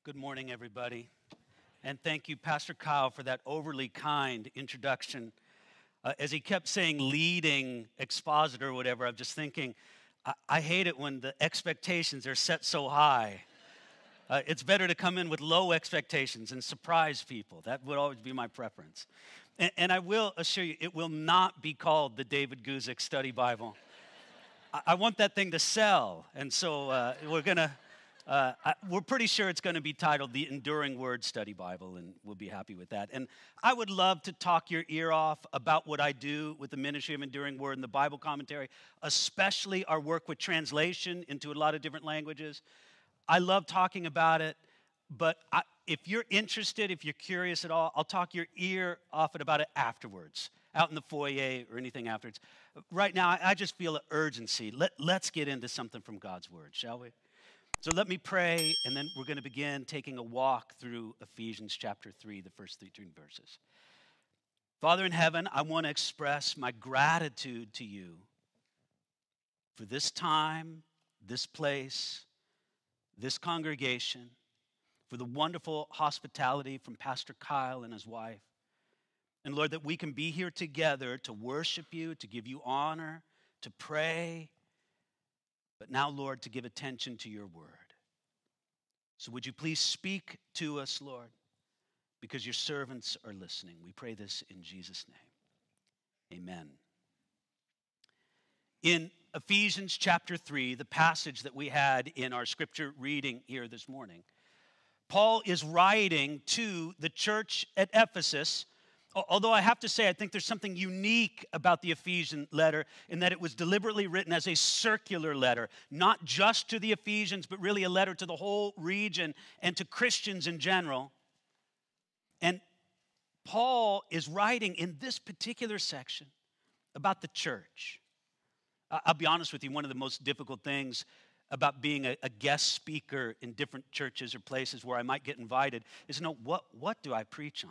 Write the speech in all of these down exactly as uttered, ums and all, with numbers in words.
Good morning, everybody. And thank you, Pastor Kyle, for that overly kind introduction. Uh, as he kept saying leading expositor or whatever, I'm just thinking, I, I hate it when the expectations are set so high. Uh, it's better to come in with low expectations and surprise people. That would always be my preference. And, and I will assure you, it will not be called the David Guzik Study Bible. I, I want that thing to sell, and so uh, we're going to... Uh, I, we're pretty sure it's going to be titled the Enduring Word Study Bible, and we'll be happy with that. And I would love to talk your ear off about what I do with the Ministry of Enduring Word and the Bible commentary, especially our work with translation into a lot of different languages. I love talking about it, but I, if you're interested, if you're curious at all, I'll talk your ear off about it afterwards, out in the foyer or anything afterwards. Right now, I, I just feel an urgency. Let, let's get into something from God's Word, shall we? So let me pray, and then we're going to begin taking a walk through Ephesians chapter three, the first thirteen verses. Father in heaven, I want to express my gratitude to you for this time, this place, this congregation, for the wonderful hospitality from Pastor Kyle and his wife. And Lord, that we can be here together to worship you, to give you honor, to pray, but now, Lord, to give attention to your word. So would you please speak to us, Lord, because your servants are listening. We pray this in Jesus' name. Amen. In Ephesians chapter three, the passage that we had in our scripture reading here this morning, Paul is writing to the church at Ephesus. Although I have to say, I think there's something unique about the Ephesian letter in that it was deliberately written as a circular letter, not just to the Ephesians, but really a letter to the whole region and to Christians in general. And Paul is writing in this particular section about the church. I'll be honest with you, one of the most difficult things about being a, a guest speaker in different churches or places where I might get invited is to know what, what do I preach on?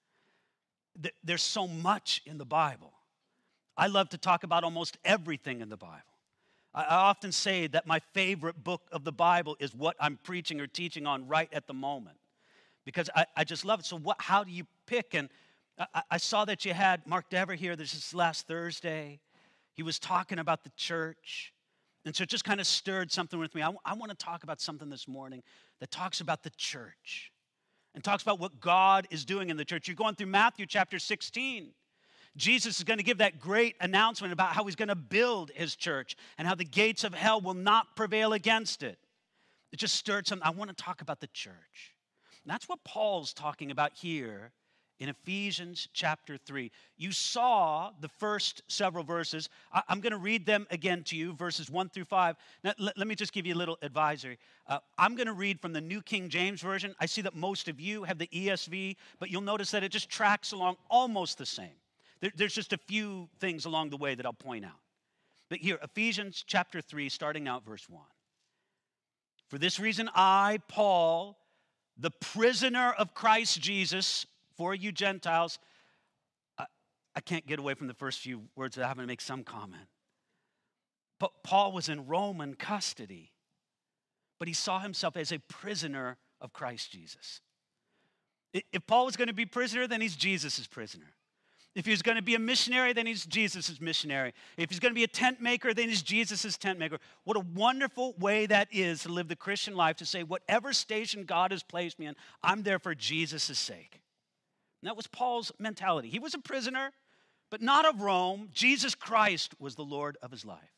There's so much in the Bible. I love to talk about almost everything in the Bible. I often say that my favorite book of the Bible is what I'm preaching or teaching on right at the moment, because I, I just love it. So what? How do you pick? And I, I saw that you had Mark Dever here. This is last Thursday. He was talking about the church. And so it just kind of stirred something with me. I, I want to talk about something this morning that talks about the church and talks about what God is doing in the church. You're going through Matthew chapter sixteen. Jesus is going to give that great announcement about how he's going to build his church and how the gates of hell will not prevail against it. It just stirred something. I want to talk about the church. And that's what Paul's talking about here in Ephesians chapter three. You saw the first several verses. I, I'm going to read them again to you, verses one through five. Now, let, let me just give you a little advisory. Uh, I'm going to read from the New King James Version. I see that most of you have the E S V, but you'll notice that it just tracks along almost the same. There, there's just a few things along the way that I'll point out. But here, Ephesians chapter three, starting out verse one. For this reason, I, Paul, the prisoner of Christ Jesus, for you Gentiles, I, I can't get away from the first few words without having to make some comment. But Paul was in Roman custody, but he saw himself as a prisoner of Christ Jesus. If Paul was going to be prisoner, then he's Jesus' prisoner. If he was going to be a missionary, then he's Jesus' missionary. If he's going to be a tent maker, then he's Jesus' tent maker. What a wonderful way that is to live the Christian life, to say, whatever station God has placed me in, I'm there for Jesus' sake. And that was Paul's mentality. He was a prisoner, but not of Rome. Jesus Christ was the Lord of his life.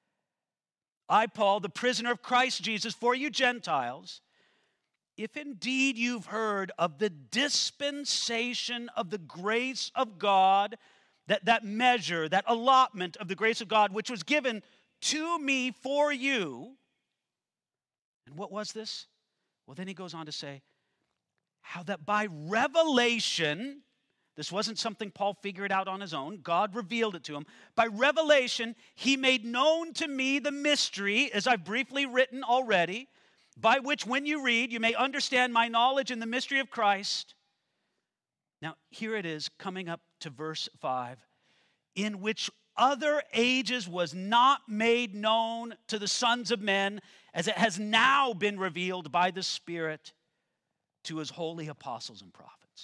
I, Paul, the prisoner of Christ Jesus, for you Gentiles, if indeed you've heard of the dispensation of the grace of God, that, that measure, that allotment of the grace of God, which was given to me for you. And what was this? Well, then he goes on to say, how that by revelation, this wasn't something Paul figured out on his own, God revealed it to him. By revelation, he made known to me the mystery, as I've briefly written already, by which when you read, you may understand my knowledge in the mystery of Christ. Now, here it is, coming up to verse five, in which other ages was not made known to the sons of men, as it has now been revealed by the Spirit. to his holy apostles and prophets.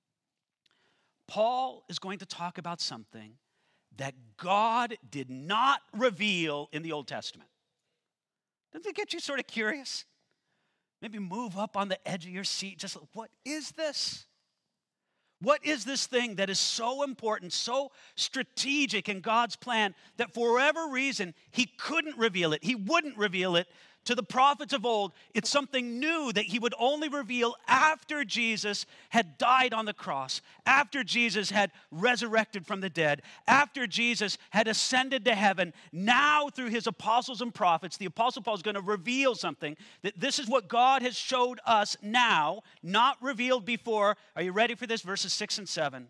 Paul is going to talk about something that God did not reveal in the Old Testament. Doesn't it get you sort of curious? Maybe move up on the edge of your seat. Just, what is this? What is this thing that is so important, so strategic in God's plan that for whatever reason he couldn't reveal it? He wouldn't reveal it to the prophets of old. It's something new that he would only reveal after Jesus had died on the cross, after Jesus had resurrected from the dead, after Jesus had ascended to heaven. Now, through his apostles and prophets, the Apostle Paul is going to reveal something that this is what God has showed us now, not revealed before. Are you ready for this? Verses six and seven.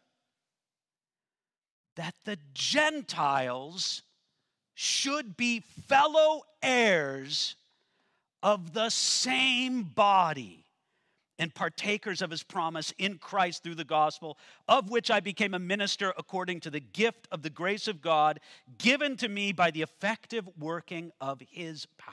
That the Gentiles should be fellow heirs of the same body and partakers of his promise in Christ through the gospel, of which I became a minister according to the gift of the grace of God given to me by the effective working of his power.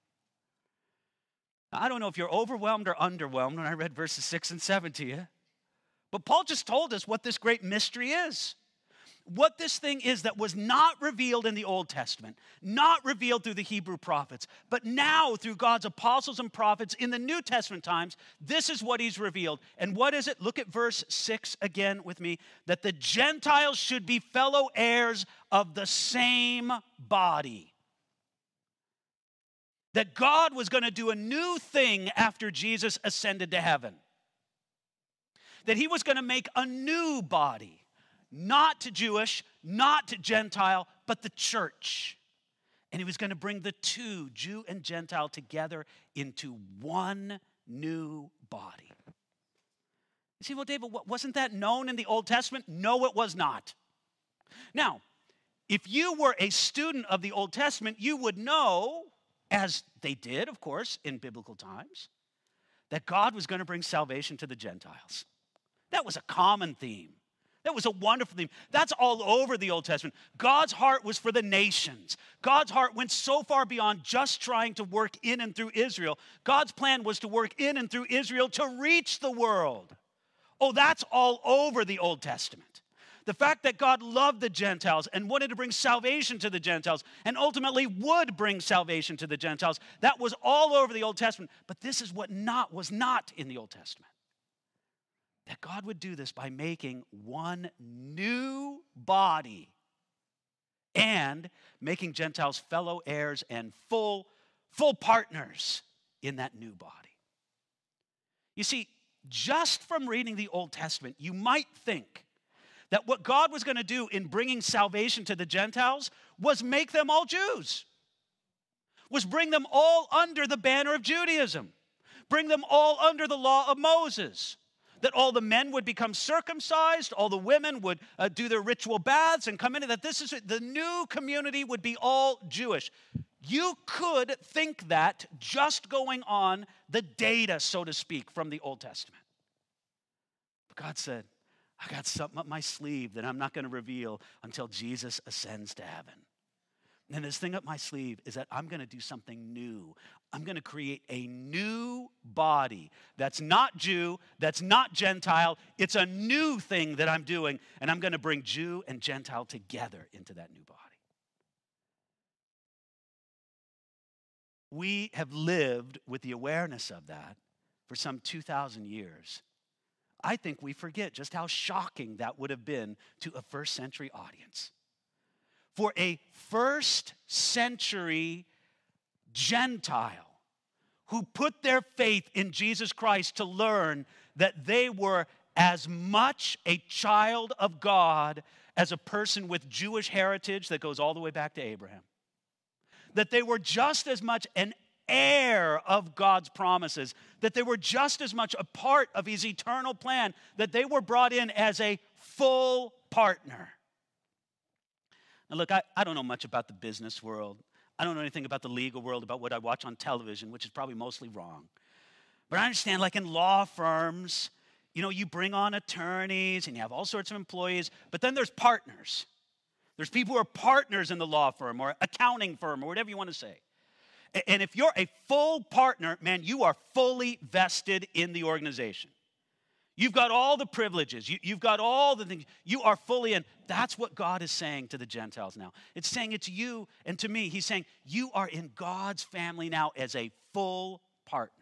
Now, I don't know if you're overwhelmed or underwhelmed when I read verses six and seven to you, but Paul just told us what this great mystery is. What this thing is that was not revealed in the Old Testament, not revealed through the Hebrew prophets, but now through God's apostles and prophets in the New Testament times, this is what he's revealed. And what is it? Look at verse six again with me. That the Gentiles should be fellow heirs of the same body. That God was going to do a new thing after Jesus ascended to heaven. That he was going to make a new body. Not to Jewish, not to Gentile, but the church. And he was going to bring the two, Jew and Gentile, together into one new body. You see, well, David, wasn't that known in the Old Testament? No, it was not. Now, if you were a student of the Old Testament, you would know, as they did, of course, in biblical times, that God was going to bring salvation to the Gentiles. That was a common theme. That was a wonderful theme. That's all over the Old Testament. God's heart was for the nations. God's heart went so far beyond just trying to work in and through Israel. God's plan was to work in and through Israel to reach the world. Oh, that's all over the Old Testament. The fact that God loved the Gentiles and wanted to bring salvation to the Gentiles and ultimately would bring salvation to the Gentiles, that was all over the Old Testament. But this is what not was not in the Old Testament. That God would do this by making one new body and making Gentiles fellow heirs and full, full partners in that new body. You see, just from reading the Old Testament, you might think that what God was going to do in bringing salvation to the Gentiles was make them all Jews, was bring them all under the banner of Judaism, bring them all under the law of Moses. That all the men would become circumcised, all the women would uh, do their ritual baths and come into that. This is the new community would be all Jewish. You could think that just going on the data, so to speak, from the Old Testament. But God said, I got something up my sleeve that I'm not going to reveal until Jesus ascends to heaven. And this thing up my sleeve is that I'm going to do something new. I'm going to create a new body that's not Jew, that's not Gentile. It's a new thing that I'm doing, and I'm going to bring Jew and Gentile together into that new body. We have lived with the awareness of that for some two thousand years. I think we forget just how shocking that would have been to a first century audience. For a first century Gentile who put their faith in Jesus Christ to learn that they were as much a child of God as a person with Jewish heritage that goes all the way back to Abraham. That they were just as much an heir of God's promises, that they were just as much a part of his eternal plan, that they were brought in as a full partner. Now look, I, I don't know much about the business world. I don't know anything about the legal world, about what I watch on television, which is probably mostly wrong. But I understand, like in law firms, you know, you bring on attorneys and you have all sorts of employees, but then there's partners. There's people who are partners in the law firm or accounting firm or whatever you want to say. And if you're a full partner, man, you are fully vested in the organization. You've got all the privileges. You, you've got all the things. You are fully in. That's what God is saying to the Gentiles now. It's saying it to you and to me. He's saying you are in God's family now as a full partner.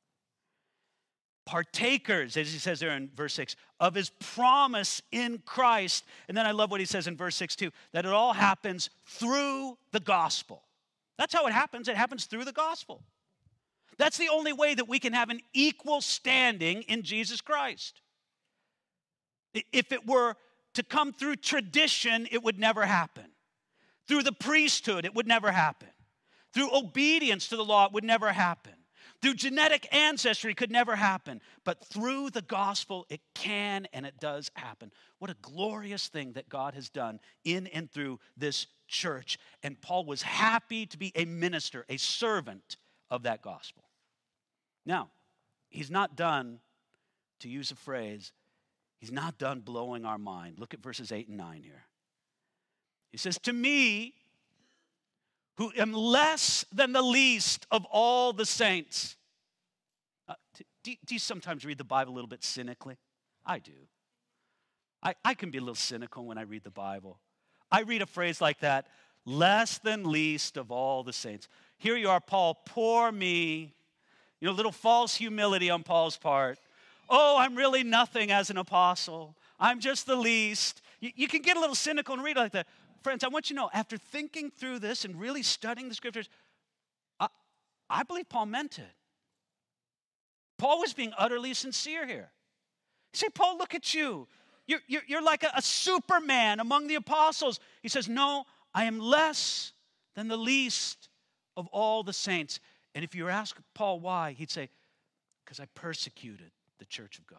Partakers, as he says there in verse six, of his promise in Christ. And then I love what he says in verse six too, that it all happens through the gospel. That's how it happens. It happens through the gospel. That's the only way that we can have an equal standing in Jesus Christ. If it were to come through tradition, it would never happen. Through the priesthood, it would never happen. Through obedience to the law, it would never happen. Through genetic ancestry, it could never happen. But through the gospel, it can and it does happen. What a glorious thing that God has done in and through this church. And Paul was happy to be a minister, a servant of that gospel. Now, he's not done, to use a phrase, he's not done blowing our mind. Look at verses eight and nine here. He says, to me, who am less than the least of all the saints. Uh, do, do you sometimes read the Bible a little bit cynically? I do. I, I can be a little cynical when I read the Bible. I read a phrase like that, less than least of all the saints. Here you are, Paul, poor me. You know, a little false humility on Paul's part. Oh, I'm really nothing as an apostle. I'm just the least. You, you can get a little cynical and read it like that. Friends, I want you to know, after thinking through this and really studying the scriptures, I, I believe Paul meant it. Paul was being utterly sincere here. You say, Paul, look at you. You're, you're, you're like a, a superman among the apostles. He says, no, I am less than the least of all the saints. And if you ask Paul why, he'd say, because I persecuted the church of God.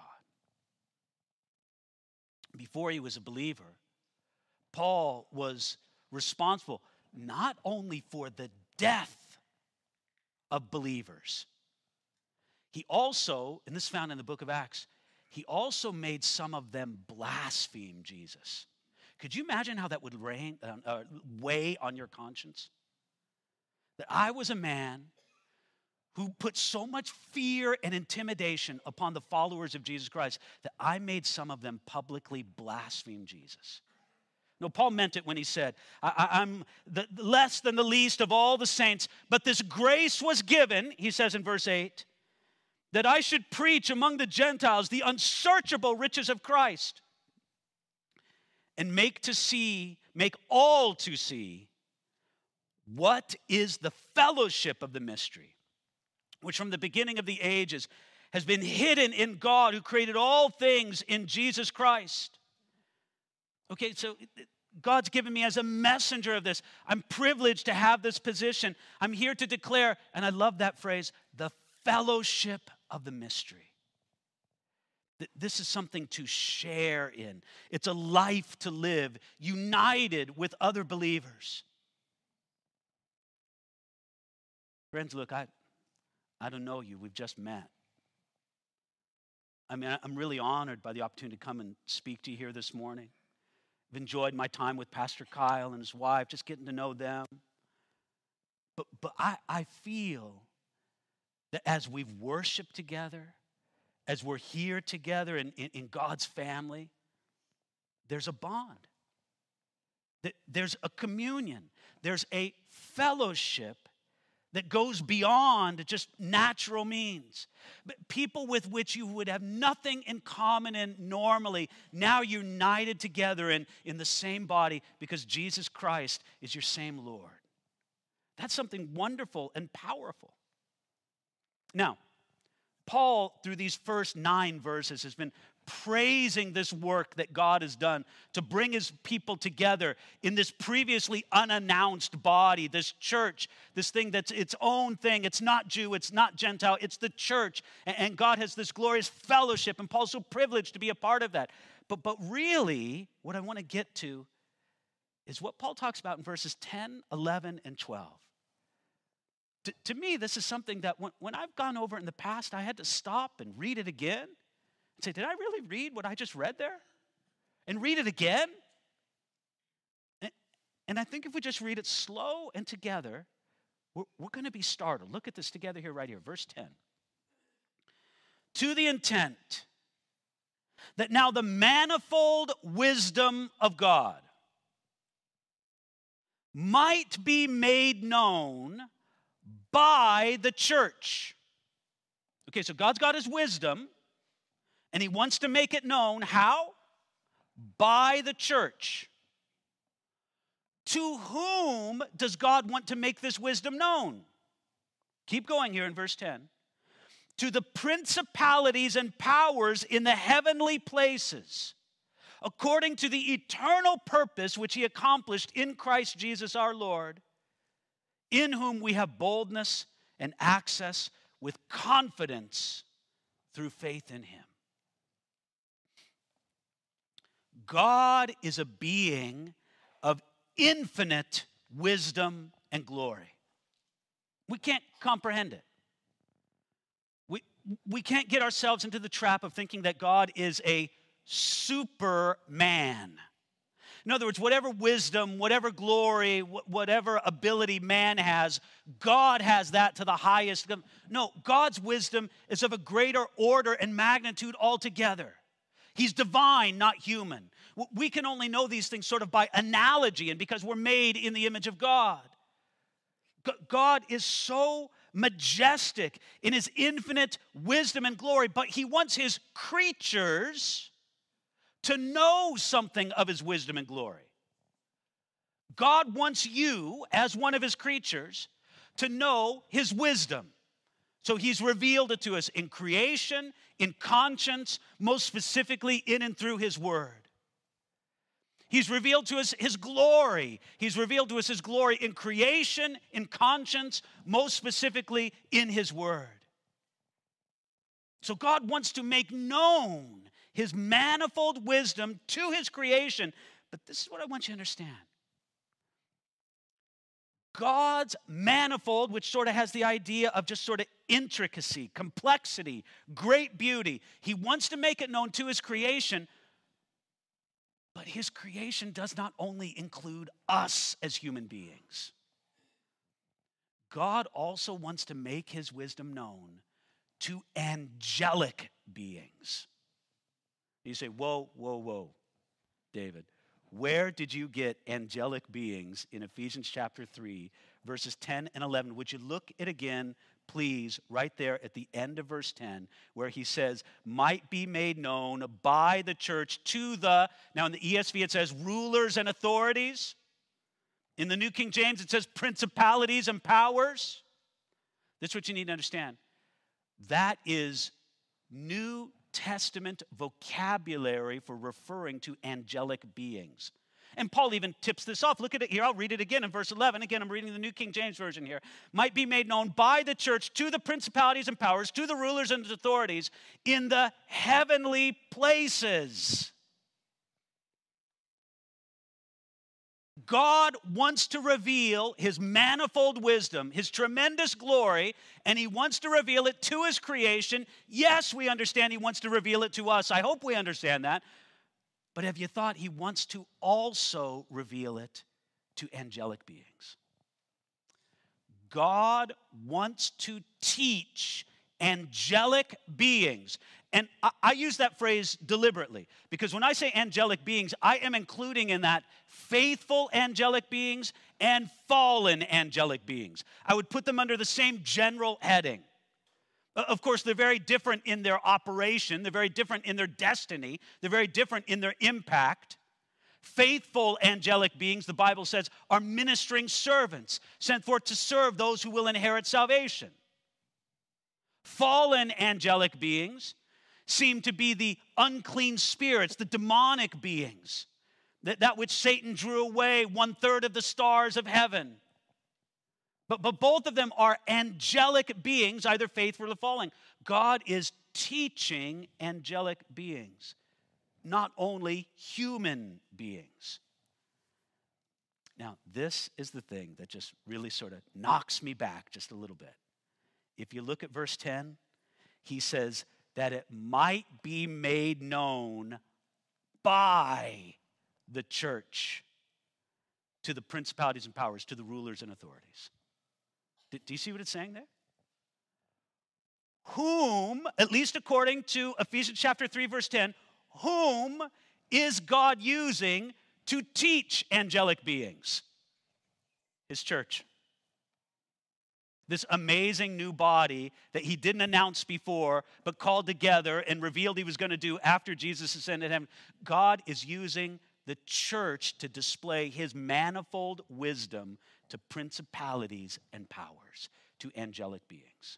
Before he was a believer, Paul was responsible not only for the death of believers, he also, and this is found in the book of Acts, he also made some of them blaspheme Jesus. Could you imagine how that would rain, uh, uh, weigh on your conscience? That I was a man who put so much fear and intimidation upon the followers of Jesus Christ that I made some of them publicly blaspheme Jesus. No, Paul meant it when he said, I, I, I'm the, less than the least of all the saints, but this grace was given, he says in verse eight, that I should preach among the Gentiles the unsearchable riches of Christ and make to see, make all to see what is the fellowship of the mystery, which from the beginning of the ages has been hidden in God who created all things in Jesus Christ. Okay, so God's given me as a messenger of this. I'm privileged to have this position. I'm here to declare, and I love that phrase, the fellowship of the mystery. This is something to share in. It's a life to live, united with other believers. Friends, look, I, I don't know you. We've just met. I mean, I'm really honored by the opportunity to come and speak to you here this morning. I've enjoyed my time with Pastor Kyle and his wife, just getting to know them. But, but I, I feel that as we've worshiped together, as we're here together in, in, in God's family, there's a bond. There's a communion. There's a fellowship that goes beyond just natural means. But people with which you would have nothing in common and normally, now united together in, in the same body because Jesus Christ is your same Lord. That's something wonderful and powerful. Now, Paul, through these first nine verses, has been praising this work that God has done to bring his people together in this previously unannounced body, this church, this thing that's its own thing. It's not Jew, it's not Gentile, it's the church. And God has this glorious fellowship, and Paul's so privileged to be a part of that. But, but really, what I want to get to is what Paul talks about in verses ten, eleven, and twelve. To, to me, this is something that when, when I've gone over it in the past, I had to stop and read it again and say, did I really read what I just read there? And read it again? And, and I think if we just read it slow and together, We're, we're going to be startled. Look at this together here, right here, verse ten. To the intent that now the manifold wisdom of God might be made known by the church. Okay, so God's got his wisdom, and he wants to make it known. How? By the church. To whom does God want to make this wisdom known? Keep going here in verse ten. To the principalities and powers in the heavenly places, according to the eternal purpose which he accomplished in Christ Jesus our Lord, in whom we have boldness and access with confidence through faith in him. God is a being of infinite wisdom and glory. We can't comprehend it. We, we can't get ourselves into the trap of thinking that God is a superman. In other words, whatever wisdom, whatever glory, whatever ability man has, God has that to the highest. No, God's wisdom is of a greater order and magnitude altogether. He's divine, not human. We can only know these things sort of by analogy and because we're made in the image of God. God is so majestic in his infinite wisdom and glory, but he wants his creatures to know something of his wisdom and glory. God wants you, as one of his creatures, to know his wisdom. So he's revealed it to us in creation, in conscience, most specifically in and through his word. He's revealed to us his glory. He's revealed to us his glory in creation, in conscience, most specifically in his word. So God wants to make known his manifold wisdom to his creation. But this is what I want you to understand. God's manifold, which sort of has the idea of just sort of intricacy, complexity, great beauty. He wants to make it known to his creation, but his creation does not only include us as human beings. God also wants to make his wisdom known to angelic beings. You say, whoa, whoa, whoa, David. Where did you get angelic beings in Ephesians chapter three, verses ten and eleven? Would you look it again, please, right there at the end of verse ten, where he says, might be made known by the church to the, now in the E S V it says rulers and authorities. In the New King James it says principalities and powers. This is what you need to understand. That is New Testament vocabulary for referring to angelic beings. And Paul even tips this off. Look at it here. I'll read it again in verse eleven. Again, I'm reading the New King James Version here. Might be made known by the church to the principalities and powers, to the rulers and authorities in the heavenly places. God wants to reveal his manifold wisdom, his tremendous glory, and he wants to reveal it to his creation. Yes, we understand he wants to reveal it to us. I hope we understand that. But have you thought he wants to also reveal it to angelic beings? God wants to teach angelic beings. And I, I use that phrase deliberately because when I say angelic beings, I am including in that faithful angelic beings and fallen angelic beings. I would put them under the same general heading. Of course, they're very different in their operation. They're very different in their destiny. They're very different in their impact. Faithful angelic beings, the Bible says, are ministering servants sent forth to serve those who will inherit salvation. Fallen angelic beings seem to be the unclean spirits, the demonic beings, that, that which Satan drew away, one third of the stars of heaven. But, but both of them are angelic beings, either faithful or fallen. God is teaching angelic beings, not only human beings. Now, this is the thing that just really sort of knocks me back just a little bit. If you look at verse ten, he says that it might be made known by the church to the principalities and powers, to the rulers and authorities. Do, do you see what it's saying there? Whom, at least according to Ephesians chapter three, verse ten, whom is God using to teach angelic beings? His church. This amazing new body that he didn't announce before, but called together and revealed he was going to do after Jesus ascended to heaven. God is using the church to display his manifold wisdom to principalities and powers, to angelic beings.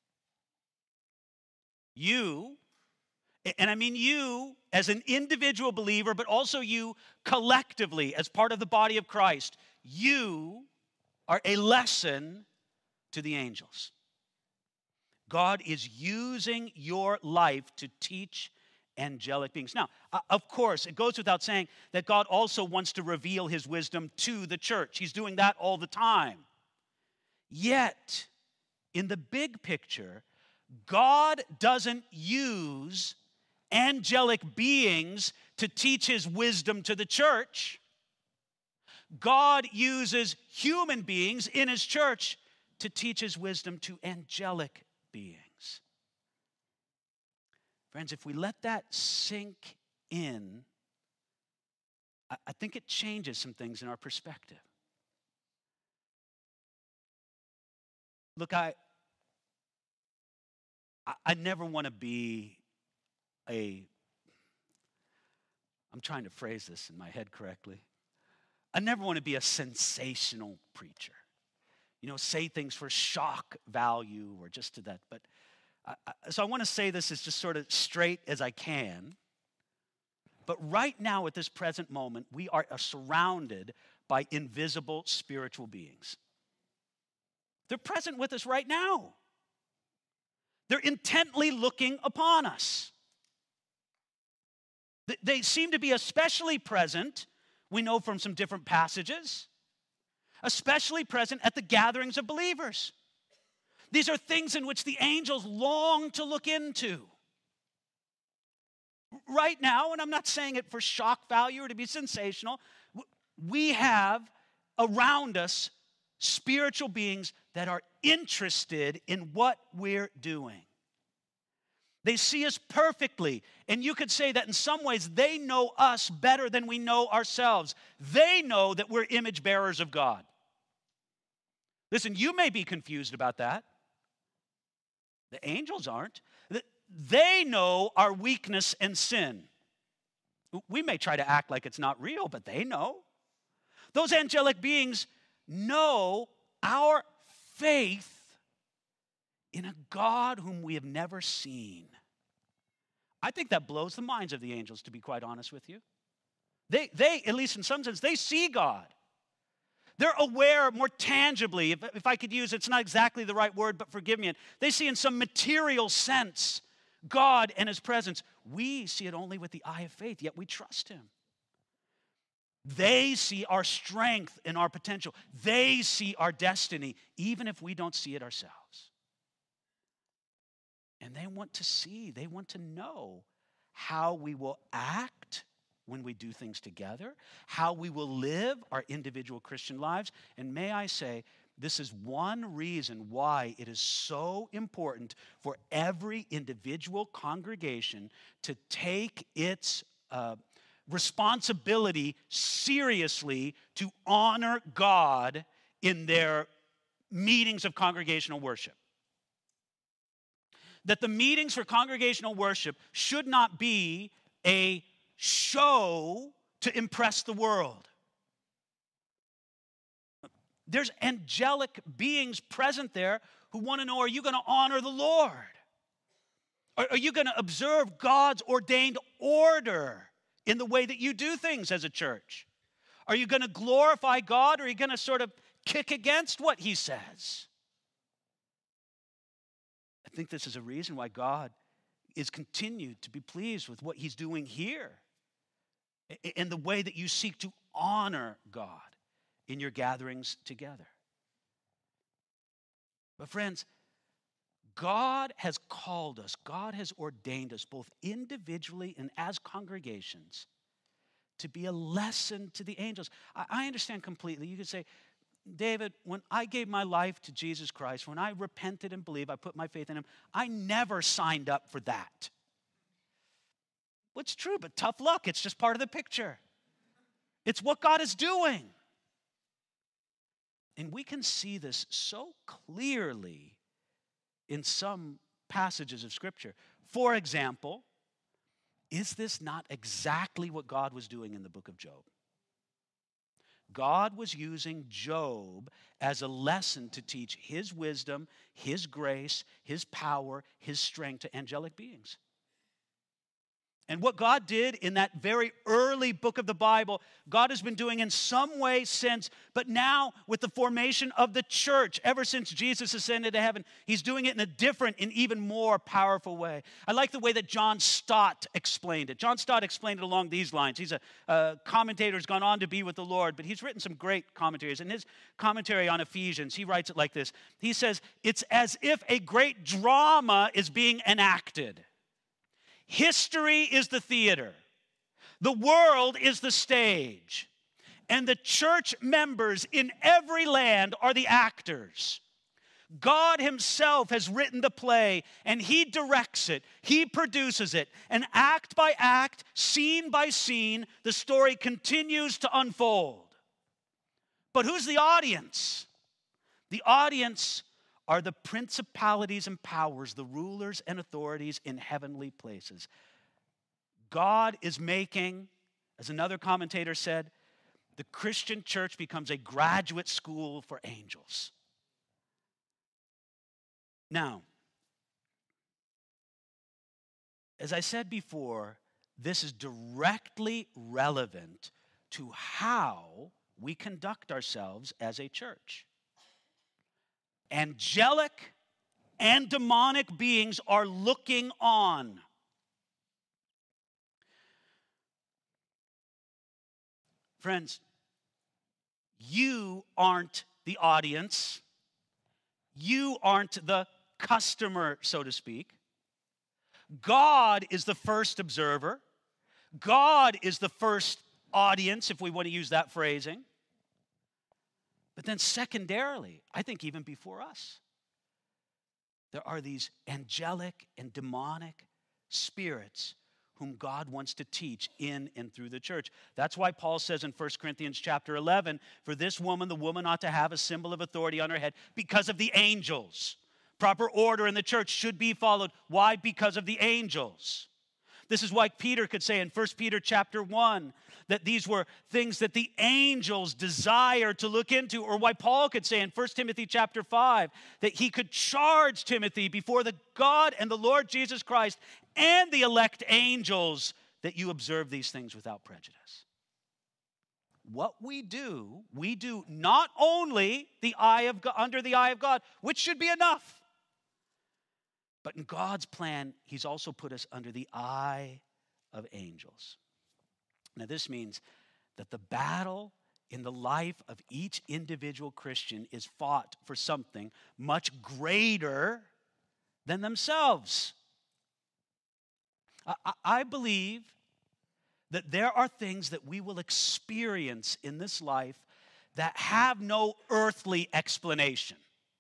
You, and I mean you as an individual believer, but also you collectively as part of the body of Christ, you are a lesson to the angels. God is using your life to teach angelic beings. Now, of course, it goes without saying that God also wants to reveal his wisdom to the church. He's doing that all the time. Yet, in the big picture, God doesn't use angelic beings to teach his wisdom to the church. God uses human beings in his church to teach his wisdom to angelic beings. Friends, if we let that sink in, I think it changes some things in our perspective. Look, I, I never want to be a, I'm trying to phrase this in my head correctly. I never want to be a sensational preacher. You know, say things for shock value or just to that. But I, I, so I want to say this as just sort of straight as I can. But right now at this present moment, we are surrounded by invisible spiritual beings. They're present with us right now. They're intently looking upon us. They seem to be especially present, we know from some different passages, especially present at the gatherings of believers. These are things in which the angels long to look into. Right now, and I'm not saying it for shock value or to be sensational, we have around us spiritual beings that are interested in what we're doing. They see us perfectly, and you could say that in some ways they know us better than we know ourselves. They know that we're image bearers of God. Listen, you may be confused about that. The angels aren't. They know our weakness and sin. We may try to act like it's not real, but they know. Those angelic beings know our faith in a God whom we have never seen. I think that blows the minds of the angels, to be quite honest with you. They, they at least in some sense, they see God. They're aware more tangibly, if, if I could use, it's not exactly the right word, but forgive me. They see in some material sense God and his presence. We see it only with the eye of faith, yet we trust him. They see our strength and our potential. They see our destiny, even if we don't see it ourselves. And they want to see, they want to know how we will act when we do things together, how we will live our individual Christian lives. And may I say, this is one reason why it is so important for every individual congregation to take its uh, responsibility seriously to honor God in their meetings of congregational worship. That the meetings for congregational worship should not be a show to impress the world. There's angelic beings present there who want to know, are you going to honor the Lord? Are, are you going to observe God's ordained order in the way that you do things as a church? Are you going to glorify God, or are you going to sort of kick against what he says? I think this is a reason why God is continued to be pleased with what he's doing here in the way that you seek to honor God in your gatherings together. But friends, God has called us, God has ordained us both individually and as congregations to be a lesson to the angels. I understand completely. You could say, David, when I gave my life to Jesus Christ, when I repented and believed, I put my faith in him, I never signed up for that. Well, it's true, but tough luck. It's just part of the picture. It's what God is doing. And we can see this so clearly in some passages of Scripture. For example, is this not exactly what God was doing in the book of Job? God was using Job as a lesson to teach his wisdom, his grace, his power, his strength to angelic beings. And what God did in that very early book of the Bible, God has been doing in some way since, but now with the formation of the church, ever since Jesus ascended to heaven, he's doing it in a different and even more powerful way. I like the way that John Stott explained it. John Stott explained it along these lines. He's a, a commentator who's gone on to be with the Lord, but he's written some great commentaries. In his commentary on Ephesians, he writes it like this. He says, it's as if a great drama is being enacted. History is the theater. The world is the stage. And the church members in every land are the actors. God himself has written the play, and he directs it. He produces it. And act by act, scene by scene, the story continues to unfold. But who's the audience? The audience are the principalities and powers, the rulers and authorities in heavenly places. God is making, as another commentator said, the Christian church becomes a graduate school for angels. Now, as I said before, this is directly relevant to how we conduct ourselves as a church. Angelic and demonic beings are looking on. Friends, you aren't the audience. You aren't the customer, so to speak. God is the first observer. God is the first audience, if we want to use that phrasing. But then secondarily, I think even before us, there are these angelic and demonic spirits whom God wants to teach in and through the church. That's why Paul says in First Corinthians chapter eleven, for this woman, the woman ought to have a symbol of authority on her head because of the angels. Proper order in the church should be followed. Why? Because of the angels. This is why Peter could say in First Peter chapter one that these were things that the angels desire to look into, or why Paul could say in First Timothy chapter five that he could charge Timothy before the God and the Lord Jesus Christ and the elect angels that you observe these things without prejudice. What we do, we do not only the eye of God, under the eye of God, which should be enough. But in God's plan, he's also put us under the eye of angels. Now, this means that the battle in the life of each individual Christian is fought for something much greater than themselves. I, I believe that there are things that we will experience in this life that have no earthly explanation.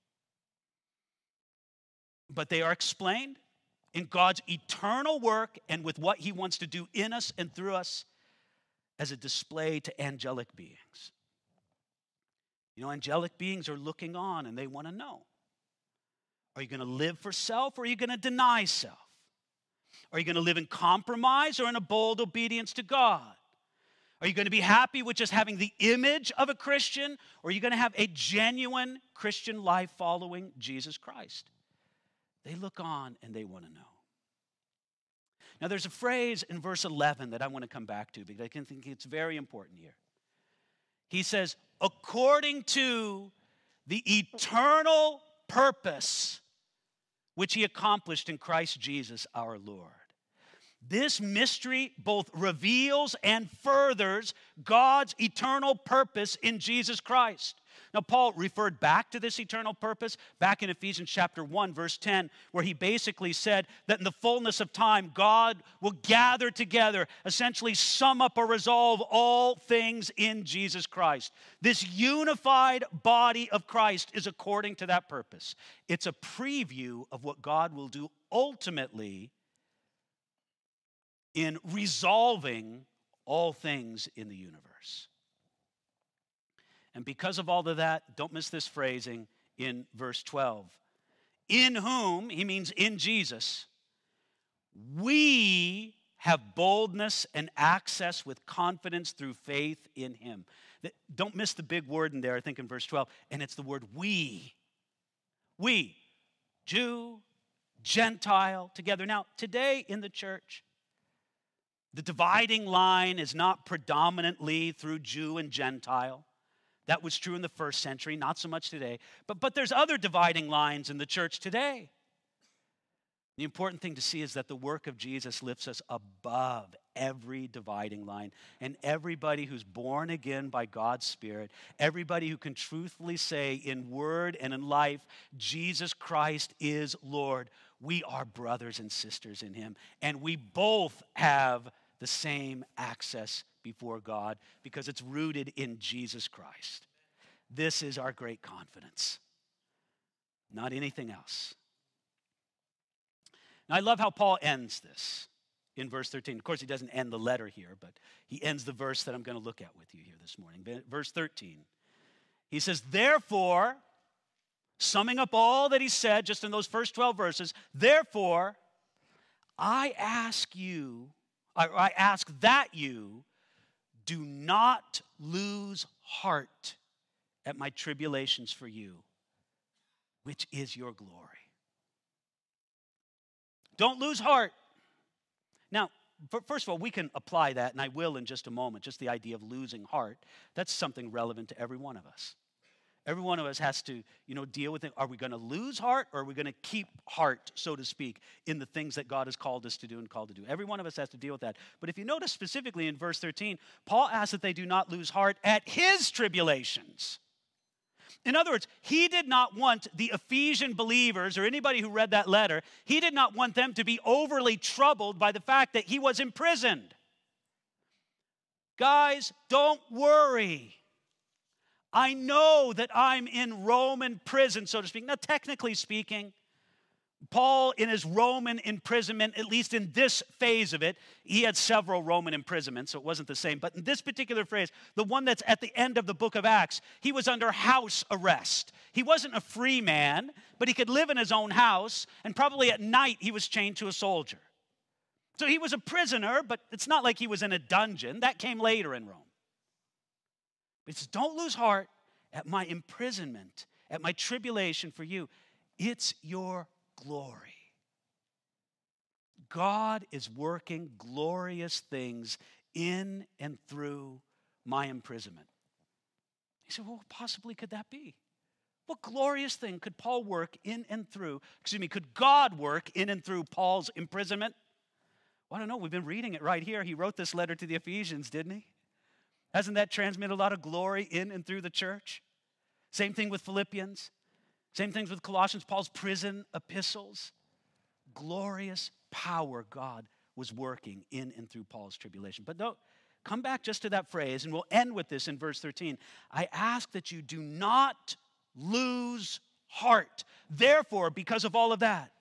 But they are explained in God's eternal work and with what he wants to do in us and through us as a display to angelic beings. You know, angelic beings are looking on and they want to know. Are you going to live for self or are you going to deny self? Are you going to live in compromise or in a bold obedience to God? Are you going to be happy with just having the image of a Christian, or are you going to have a genuine Christian life following Jesus Christ? They look on and they want to know. Now, there's a phrase in verse eleven that I want to come back to because I can think it's very important here. He says, according to the eternal purpose which he accomplished in Christ Jesus our Lord. This mystery both reveals and furthers God's eternal purpose in Jesus Christ. Now, Paul referred back to this eternal purpose back in Ephesians chapter one, verse ten, where he basically said that in the fullness of time, God will gather together, essentially sum up or resolve all things in Jesus Christ. This unified body of Christ is according to that purpose. It's a preview of what God will do ultimately in resolving all things in the universe. And because of all of that, don't miss this phrasing in verse twelve. In whom, he means in Jesus, we have boldness and access with confidence through faith in him. Don't miss the big word in there, I think in verse twelve, and it's the word we. We, Jew, Gentile, together. Now, today in the church, the dividing line is not predominantly through Jew and Gentile. That was true in the first century, not so much today. But, but there's other dividing lines in the church today. The important thing to see is that the work of Jesus lifts us above every dividing line. And everybody who's born again by God's Spirit, everybody who can truthfully say in word and in life, Jesus Christ is Lord, we are brothers and sisters in him. And we both have the same access before God because it's rooted in Jesus Christ. This is our great confidence, not anything else. Now, I love how Paul ends this in verse thirteen. Of course, he doesn't end the letter here, but he ends the verse that I'm going to look at with you here this morning. Verse thirteen. He says, therefore, summing up all that he said just in those first twelve verses, therefore, I ask you, I ask that you do not lose heart at my tribulations for you, which is your glory. Don't lose heart. Now, first of all, we can apply that, and I will in just a moment, just the idea of losing heart. That's something relevant to every one of us. Every one of us has to, you know, deal with it. Are we going to lose heart, or are we going to keep heart, so to speak, in the things that God has called us to do and called to do? Every one of us has to deal with that. But if you notice specifically in verse thirteen, Paul asks that they do not lose heart at his tribulations. In other words, he did not want the Ephesian believers or anybody who read that letter, he did not want them to be overly troubled by the fact that he was imprisoned. Guys, don't worry. I know that I'm in Roman prison, so to speak. Now, technically speaking, Paul, in his Roman imprisonment, at least in this phase of it, he had several Roman imprisonments, so it wasn't the same. But in this particular phrase, the one that's at the end of the book of Acts, he was under house arrest. He wasn't a free man, but he could live in his own house, and probably at night he was chained to a soldier. So he was a prisoner, but it's not like he was in a dungeon. That came later in Rome. He says, don't lose heart at my imprisonment, at my tribulation for you. It's your glory. God is working glorious things in and through my imprisonment. He said, well, what possibly could that be? What glorious thing could Paul work in and through, excuse me, could God work in and through Paul's imprisonment? Well, I don't know. We've been reading it right here. He wrote this letter to the Ephesians, didn't he? Hasn't that transmitted a lot of glory in and through the church? Same thing with Philippians. Same things with Colossians, Paul's prison epistles. Glorious power God was working in and through Paul's tribulation. But no, come back just to that phrase, and we'll end with this in verse thirteen. I ask that you do not lose heart. Therefore, because of all of that.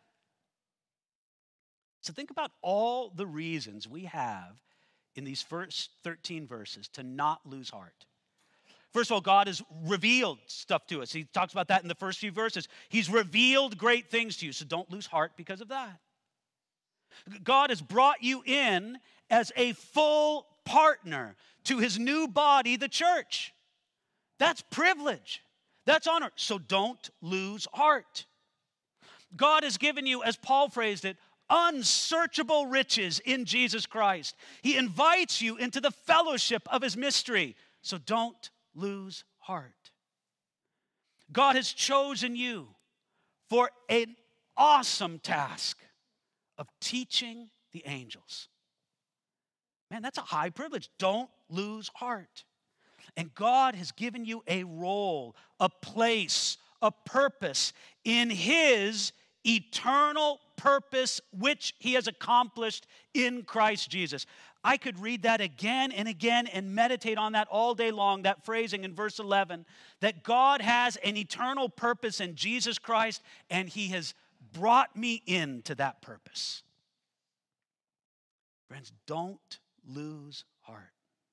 So think about all the reasons we have in these first thirteen verses to not lose heart. First of all, God has revealed stuff to us. He talks about that in the first few verses. He's revealed great things to you, so don't lose heart because of that. God has brought you in as a full partner to his new body, the church. That's privilege. That's honor. So don't lose heart. God has given you, as Paul phrased it, unsearchable riches in Jesus Christ. He invites you into the fellowship of his mystery. So don't lose heart. God has chosen you for an awesome task of teaching the angels. Man, that's a high privilege. Don't lose heart. And God has given you a role, a place, a purpose in his eternal purpose, which he has accomplished in Christ Jesus. I could read that again and again and meditate on that all day long, that phrasing in verse eleven, that God has an eternal purpose in Jesus Christ, and he has brought me into that purpose. Friends, don't lose heart.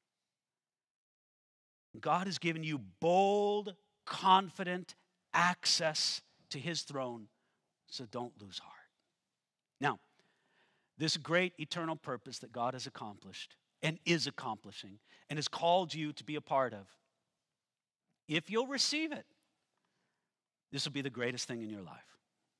God has given you bold, confident access to his throne, so don't lose heart. Now, this great eternal purpose that God has accomplished and is accomplishing and has called you to be a part of, if you'll receive it, this will be the greatest thing in your life.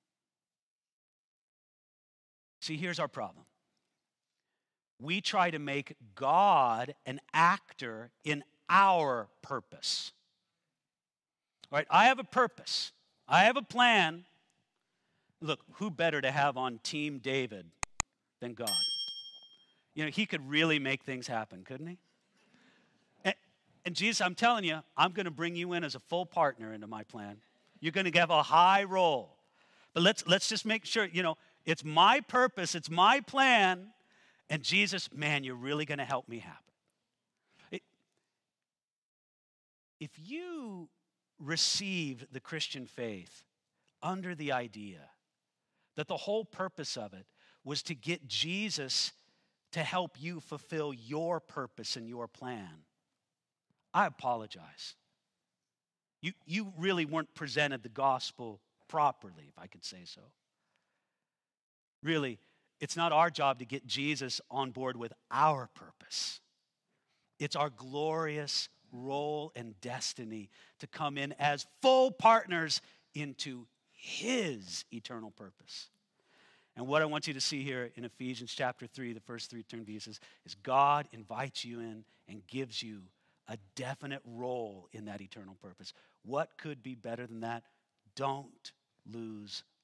See, here's our problem. We try to make God an actor in our purpose. All right, I have a purpose. I have a plan. Look, who better to have on Team David than God? You know, he could really make things happen, couldn't he? And, and Jesus, I'm telling you, I'm going to bring you in as a full partner into my plan. You're going to have a high role. But let's let's just make sure, you know, it's my purpose, it's my plan, and Jesus, man, you're really going to help me happen. It, if you receive the Christian faith under the idea that the whole purpose of it was to get Jesus to help you fulfill your purpose and your plan, I apologize. You, you really weren't presented the gospel properly, if I could say so. Really, it's not our job to get Jesus on board with our purpose. It's our glorious role and destiny to come in as full partners into his eternal purpose. And what I want you to see here in Ephesians chapter three, the first three term pieces, is God invites you in and gives you a definite role in that eternal purpose. What could be better than that? Don't lose